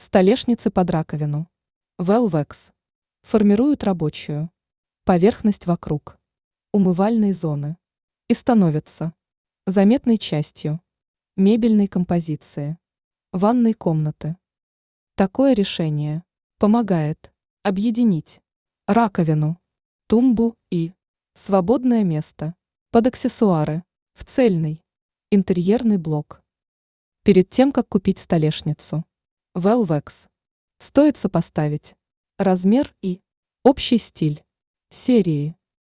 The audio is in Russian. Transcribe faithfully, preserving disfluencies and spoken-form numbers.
Столешницы под раковину. Velvex. Формируют рабочую поверхность вокруг умывальной зоны и становятся заметной частью мебельной композиции ванной комнаты. Такое решение помогает объединить раковину, тумбу и свободное место под аксессуары в цельный интерьерный блок. Перед тем, как купить столешницу Velvex, стоит сопоставить размер и общий стиль серии.